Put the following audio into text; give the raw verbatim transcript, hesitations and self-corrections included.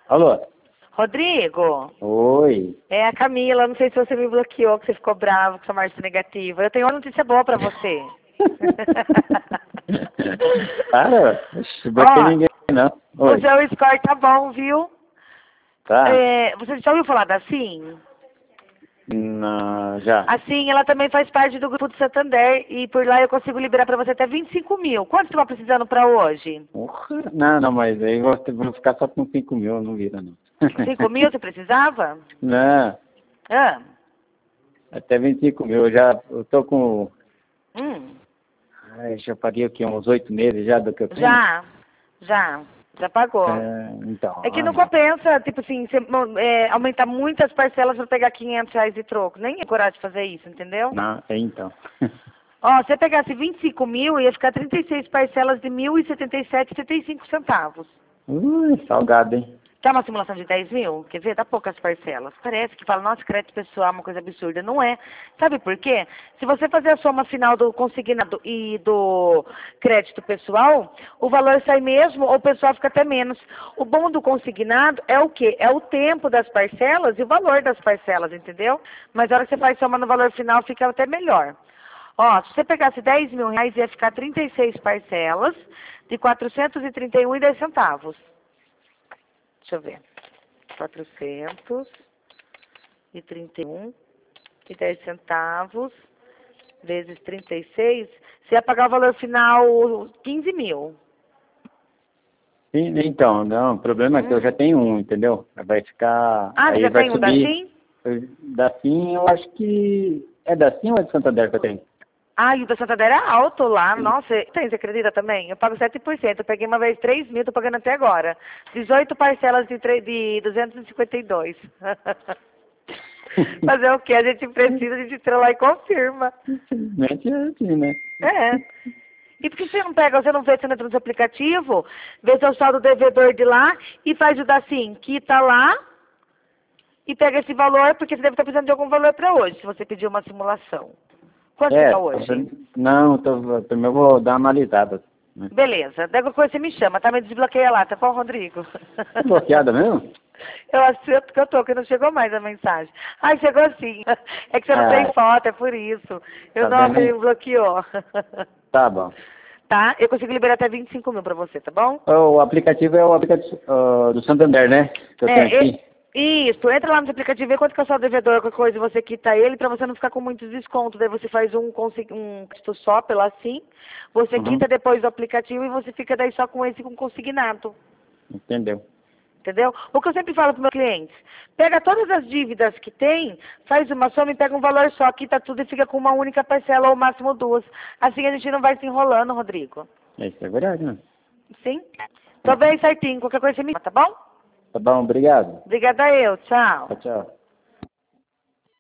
Alô? Rodrigo? Oi. É a Camila, não sei se você me bloqueou, que você ficou bravo com sua marcha negativa. Eu tenho uma notícia boa pra você. Para, não bloqueei Ó, ninguém não. Oi. o seu score tá bom, viu? Tá? É, você já ouviu falar da Sim? Não, já. A Sim, ela também faz parte do grupo do Santander e por lá eu consigo liberar pra você até vinte e cinco mil. Quanto você tá precisando pra hoje? Porra. Não, não, mas aí vou, ter- vou ficar só com cinco mil, não vira não. cinco mil você precisava? Não, Ah, até vinte e cinco mil. Eu já, eu tô com, hum, ai, já paguei aqui uns oito meses já do que eu tenho. já, já, já pagou. É, então, É que ah, não não. compensa, tipo assim, você, é, aumentar muitas parcelas pra pegar quinhentos reais de troco. Nem é coragem de fazer isso, entendeu? Não, é então. Ó, se você pegasse vinte e cinco mil, ia ficar trinta e seis parcelas de mil e setenta e sete e setenta e cinco centavos. Ui, salgado, hein? Quer uma simulação de dez mil? Quer ver? Dá poucas parcelas. Parece que fala, nossa, crédito pessoal é uma coisa absurda. Não é. Sabe por quê? Se você fazer a soma final do consignado e do crédito pessoal, o valor sai mesmo ou o pessoal fica até menos. O bom do consignado é o quê? É o tempo das parcelas e o valor das parcelas, entendeu? Mas a hora que você faz soma no valor final, fica até melhor. Ó, se você pegasse dez mil reais, ia ficar trinta e seis parcelas de quatrocentos e trinta e um e dez centavos. Deixa eu ver. quatrocentos e trinta e um e dez centavos vezes trinta e seis, você ia pagar o valor final quinze mil. Sim, então, não, o problema é que eu Hum. já tenho um, entendeu? Vai ficar, Ah, você aí já vai tem um da subir. Sim? Eu- Da Sim, eu acho que é da Sim ou é de Santander que eu tenho? Ah, e o da Santander é alto lá. Nossa, tem, você acredita também? Eu pago sete por cento. Eu peguei uma vez três mil, tô pagando até agora. dezoito parcelas de, tre- de duzentos e cinquenta e dois. Fazer o quê? A gente precisa, a gente entra lá e confirma. Infelizmente é assim, né? É. E por que você não pega, você não vê, você não entra no seu aplicativo, vê seu saldo devedor de lá e faz o da Sim, quita lá e pega esse valor, porque você deve estar precisando de algum valor para hoje, se você pedir uma simulação. Quanto você É, está tô hoje? vendo- não, tô, primeiro eu vou dar uma analisada. Né? Beleza, daí qualquer coisa você me chama, tá? Me desbloqueia lá, tá bom, Rodrigo? Tá bloqueada mesmo? Eu aceito que eu tô, que não chegou mais a mensagem. Ai, chegou sim. É que você não tem Ah, foto, é por isso. Eu tá não vendo me aí? bloqueou. Tá bom. Tá? Eu consigo liberar até vinte e cinco mil pra você, tá bom? O aplicativo é o aplicativo ah, do Santander, né? Que eu tenho É, aqui. e- isso. Entra lá no aplicativo e vê quanto que é o seu devedor, qualquer coisa, e você quita ele pra você não ficar com muitos descontos. Daí você faz um, consi- um crédito só pela assim, você Uhum. quita depois do aplicativo e você fica daí só com esse com consignado. Entendeu? Entendeu? O que eu sempre falo para meus clientes, pega todas as dívidas que tem, faz uma soma e pega um valor só, quita tudo e fica com uma única parcela ou máximo duas. Assim a gente não vai se enrolando, Rodrigo. Isso é verdade, né? Sim? Tô bem certinho, qualquer coisa você me chama, tá bom? Tá bom, obrigado. Obrigada eu, tchau. Tchau, tchau.